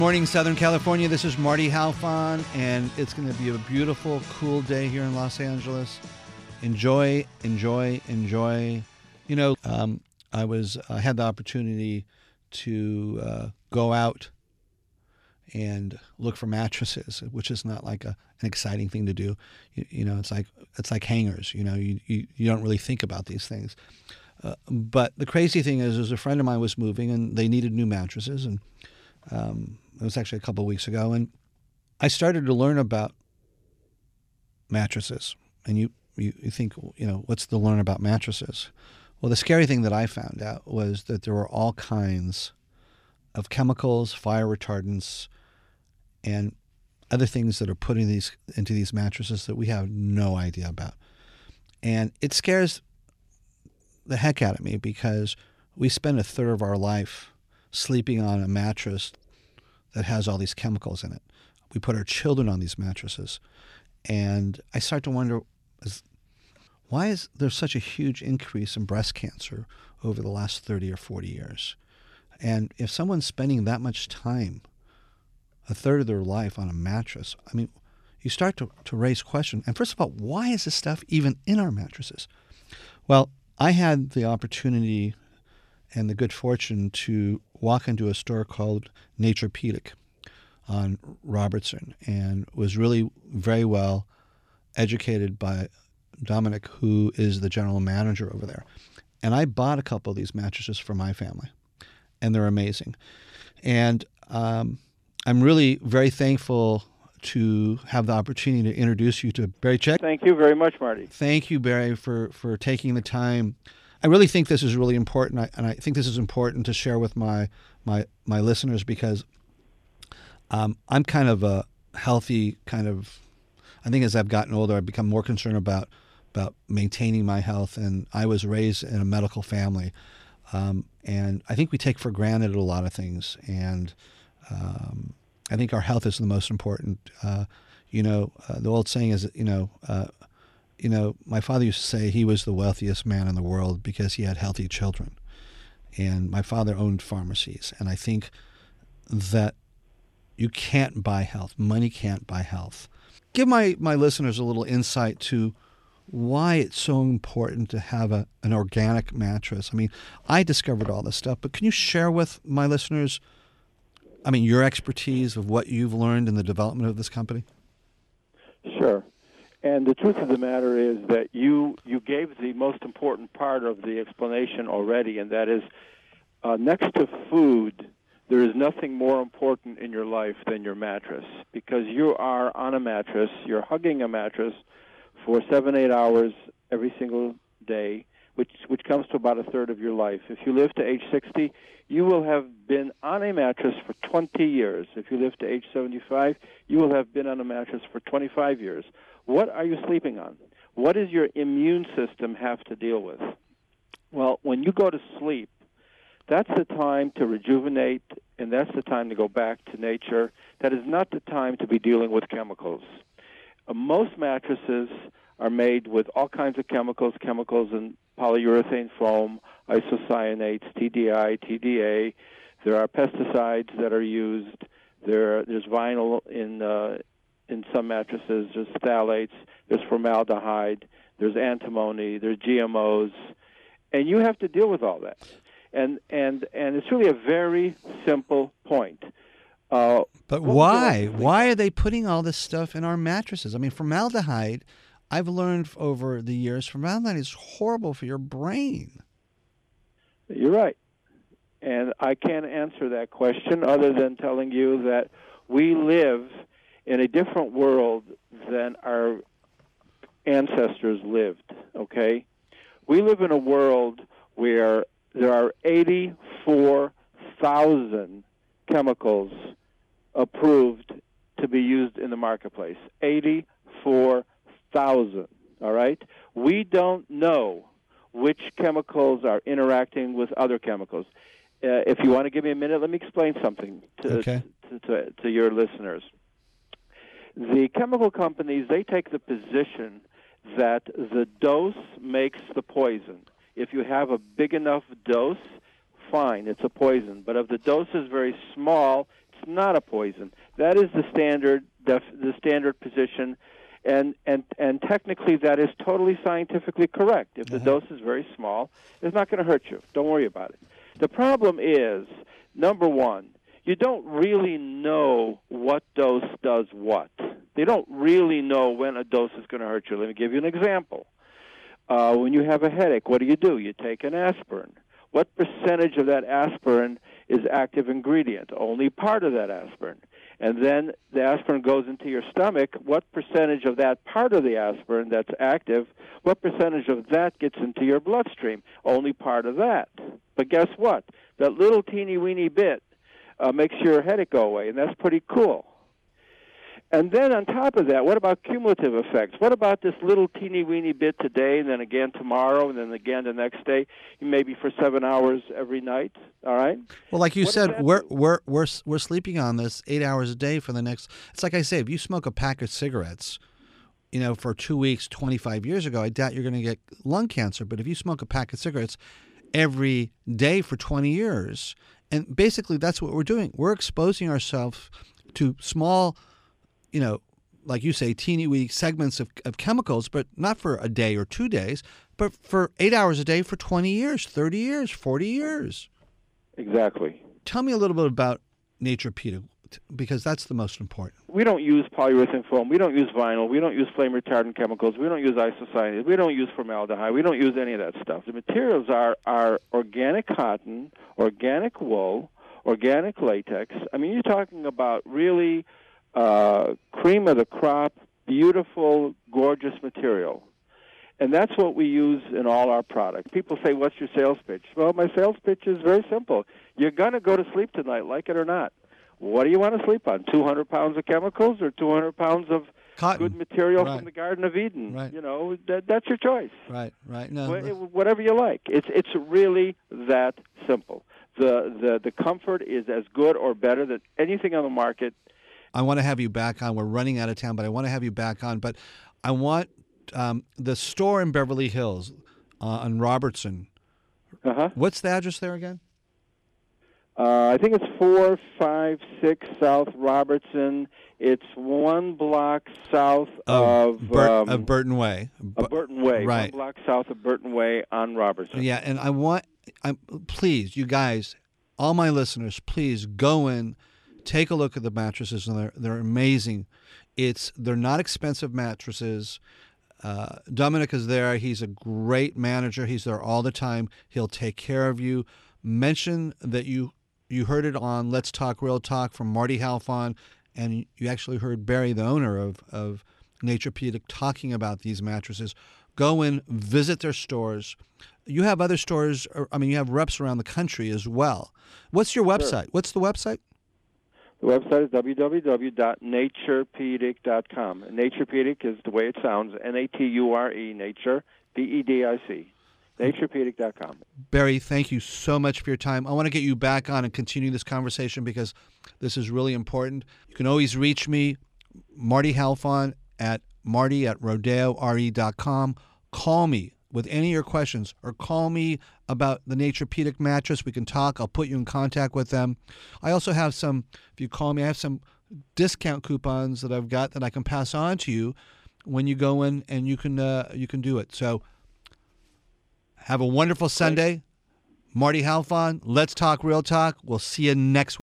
Morning, Southern California. This is Marty Halfon, and it's going to be a beautiful, cool day here in Los Angeles. Enjoy, enjoy, enjoy. You know, I had the opportunity to go out and look for mattresses, which is not like an exciting thing to do. You know, it's like hangers. You know, you don't really think about these things. But the crazy thing is a friend of mine was moving, and they needed new mattresses, and it was actually a couple of weeks ago, and I started to learn about mattresses. And you think, you know, what's to learn about mattresses? Well, the scary thing that I found out was that there were all kinds of chemicals, fire retardants, and other things that are put into these mattresses that we have no idea about. And it scares the heck out of me because we spend a third of our life sleeping on a mattress that has all these chemicals in it. We put our children on these mattresses. And I start to wonder, why is there such a huge increase in breast cancer over the last 30 or 40 years? And if someone's spending that much time, a third of their life on a mattress, I mean, you start to raise questions. And first of all, why is this stuff even in our mattresses? Well, I had the opportunity and the good fortune to walk into a store called Naturepedic on Robertson, and was really very well educated by Dominic, who is the general manager over there. And I bought a couple of these mattresses for my family, and they're amazing. And I'm really very thankful to have the opportunity to introduce you to Barry Scheck. Thank you very much, Marty. Thank you, Barry, for taking the time. I really think this is really important, and I think this is important to share with my listeners because I'm kind of a healthy kind of. I think as I've gotten older, I've become more concerned about maintaining my health, and I was raised in a medical family, and I think we take for granted a lot of things, and I think our health is the most important. The old saying is, my father used to say he was the wealthiest man in the world because he had healthy children. And my father owned pharmacies. And I think that you can't buy health. Money can't buy health. Give my listeners a little insight to why it's so important to have an organic mattress. I mean, I discovered all this stuff, but can you share with my listeners, your expertise of what you've learned in the development of this company? Sure. And the truth of the matter is that you gave the most important part of the explanation already, and that is next to food, there is nothing more important in your life than your mattress, because you are on a mattress, you're hugging a mattress for 7-8 hours every single day, which comes to about a third of your life. If you live to age 60, you will have been on a mattress for 20 years. If you live to age 75, you will have been on a mattress for 25 years. What are you sleeping on? What does your immune system have to deal with? Well, when you go to sleep, that's the time to rejuvenate, and that's the time to go back to nature. That is not the time to be dealing with chemicals. Most mattresses are made with all kinds of chemicals in polyurethane foam, isocyanates, TDI, TDA. There are pesticides that are used. There's vinyl in some mattresses. There's phthalates. There's formaldehyde. There's antimony. There's GMOs, and you have to deal with all that. And it's really a very simple point. But why? Why are they putting all this stuff in our mattresses? I mean, formaldehyde, I've learned over the years, formaldehyde is horrible for your brain. You're right. And I can't answer that question other than telling you that we live in a different world than our ancestors lived, okay? We live in a world where there are 84,000 chemicals approved to be used in the marketplace. 84,000, all right? We don't know which chemicals are interacting with other chemicals. If you want to give me a minute, let me explain something to your listeners. The chemical companies, they take the position that the dose makes the poison. If you have a big enough dose, fine, it's a poison. But if the dose is very small, it's not a poison. That is the standard position, and technically that is totally scientifically correct. If the dose is very small, it's not going to hurt you. Don't worry about it. The problem is, number one, you don't really know what dose does what. They don't really know when a dose is going to hurt you. Let me give you an example. When you have a headache, what do? You take an aspirin. What percentage of that aspirin is active ingredient? Only part of that aspirin. And then the aspirin goes into your stomach. What percentage of that part of the aspirin that's active, what percentage of that gets into your bloodstream? Only part of that. But guess what? That little teeny-weeny bit makes your headache go away, and that's pretty cool. And then on top of that, what about cumulative effects? What about this little teeny-weeny bit today, and then again tomorrow, and then again the next day, maybe for 7 hours every night? All right. Well, like you said, we're sleeping on this 8 hours a day for the next. It's like I say, if you smoke a pack of cigarettes, for 2 weeks 25 years ago, I doubt you're going to get lung cancer. But if you smoke a pack of cigarettes every day for 20 years, and basically that's what we're doing, we're exposing ourselves to small, like you say, teeny-weeny segments of chemicals, but not for a day or 2 days, but for 8 hours a day for 20 years, 30 years, 40 years. Exactly. Tell me a little bit about Nature-Pedic, because that's the most important. We don't use polyurethane foam. We don't use vinyl. We don't use flame retardant chemicals. We don't use isocyanates. We don't use formaldehyde. We don't use any of that stuff. The materials are organic cotton, organic wool, organic latex. I mean, you're talking about really cream of the crop, beautiful, gorgeous material. And that's what we use in all our products. People say, what's your sales pitch? Well, my sales pitch is very simple. You're going to go to sleep tonight, like it or not. What do you want to sleep on, 200 pounds of chemicals or 200 pounds of cotton, good material right, from the Garden of Eden? Right. That's your choice. Right. No, whatever you like. It's really that simple. The comfort is as good or better than anything on the market. I want to have you back on. We're running out of time, but I want to have you back on. But I want the store in Beverly Hills on Robertson. What's the address there again? I think it's 456 South Robertson. It's 1 block south of Burton Way. Burton Way, right. 1 block south of Burton Way on Robertson. Yeah, and please, you guys, all my listeners, please go in, take a look at the mattresses, and they're amazing. They're not expensive mattresses. Dominic is there. He's a great manager. He's there all the time. He'll take care of you. Mention that you heard it on Let's Talk Real Talk from Marty Halfon, and you actually heard Barry, the owner of Nature-Pedic, talking about these mattresses. Go in, visit their stores. You have other stores, you have reps around the country as well. What's your website? Sure. What's the website? The website is www.naturepedic.com. Nature-Pedic is the way it sounds, Nature, Nature, Pedic. Naturepedic.com. Barry, thank you so much for your time. I want to get you back on and continue this conversation because this is really important. You can always reach me, Marty Halfon, at marty@rodeore.com. Call me with any of your questions or call me about the Nature-Pedic mattress. We can talk. I'll put you in contact with them. I also have if you call me, I have some discount coupons that I've got that I can pass on to you when you go in, and you can do it. So have a wonderful Sunday. Marty Halfon, Let's Talk Real Talk. We'll see you next week.